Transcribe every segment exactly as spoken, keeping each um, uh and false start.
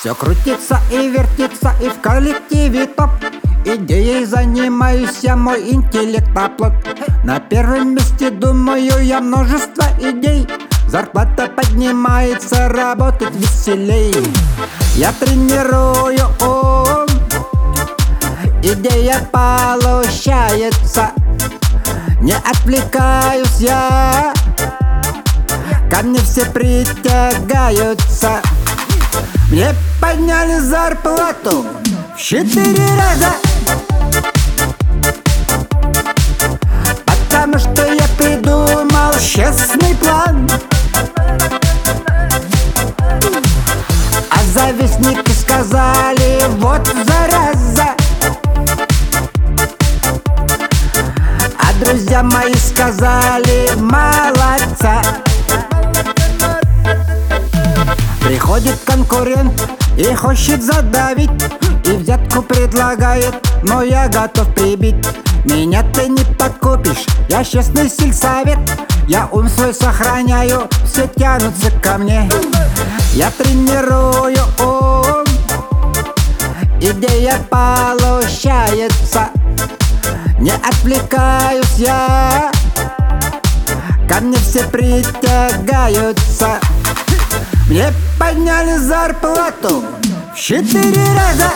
Все крутится и вертится, и в коллективе топ. Идеей занимаюсь я, мой интеллект оплот. На первом месте думаю я множество идей. Зарплата поднимается, работать веселей. Я тренирую ум, идея получается. Не отвлекаюсь я, ко мне все притягаются. Мне подняли зарплату в четыре раза, потому что я придумал честный план. А завистники сказали: вот зараза. А друзья мои сказали: молодца. Приходит конкурент и хочет задавить, и взятку предлагает, но я готов прибить. Меня ты не подкупишь, я честный сельсовет. Я ум свой сохраняю, все тянутся ко мне. Я тренирую ум, идея получается. Не отвлекаюсь я, ко мне все притягаются. Мне подняли зарплату в четыре раза,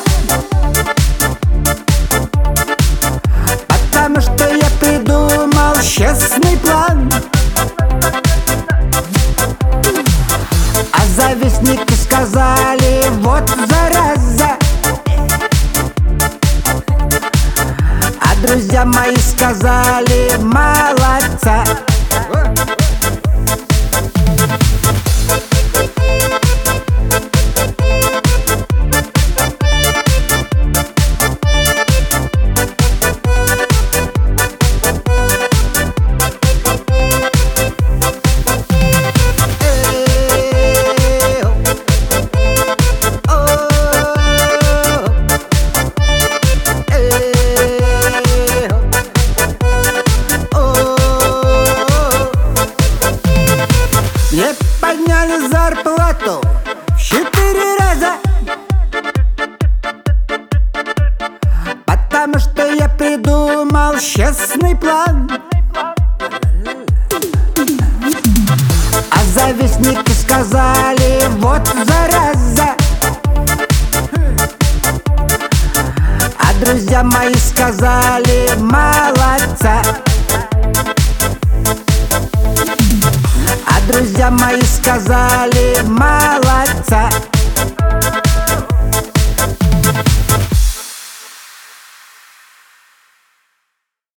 потому что я придумал честный план. А завистники сказали: вот зараза. А друзья мои сказали: молодца. Мне подняли зарплату в четыре раза, потому что я придумал честный план. А завистники сказали: вот зараза. А друзья мои сказали: молодца. Друзья мои сказали: молодца.